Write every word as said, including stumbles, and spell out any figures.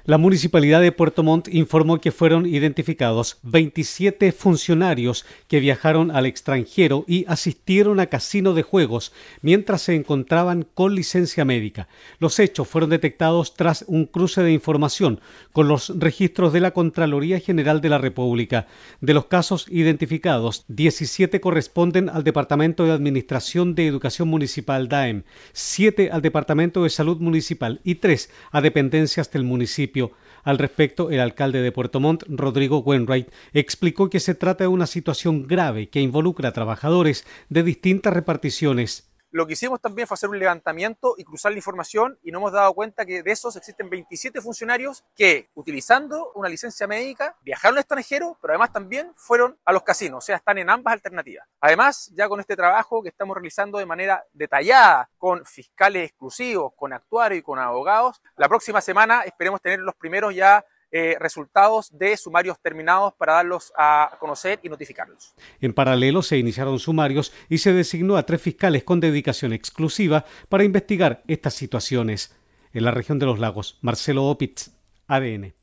La Municipalidad de Puerto Montt informó que fueron identificados veintisiete funcionarios que viajaron al extranjero y asistieron a casino de juegos mientras se encontraban con licencia médica. Los hechos fueron detectados tras un cruce de información con los registros de la Contraloría General de la República. De los casos identificados, diecisiete corresponden al Departamento de Administración de Educación Municipal D A E M, siete al Departamento de Salud Municipal y tres a dependencias del municipio. Al respecto, el alcalde de Puerto Montt, Rodrigo Wainwright, explicó que se trata de una situación grave que involucra a trabajadores de distintas reparticiones. Lo que hicimos también fue hacer un levantamiento y cruzar la información y nos hemos dado cuenta que de esos existen veintisiete funcionarios que, utilizando una licencia médica, viajaron al extranjero, pero además también fueron a los casinos, o sea, están en ambas alternativas. Además, ya con este trabajo que estamos realizando de manera detallada, con fiscales exclusivos, con actuarios y con abogados, la próxima semana esperemos tener los primeros ya Eh, resultados de sumarios terminados para darlos a conocer y notificarlos. En paralelo se iniciaron sumarios y se designó a tres fiscales con dedicación exclusiva para investigar estas situaciones. En la región de los lagos, Marcelo Opitz, A D N.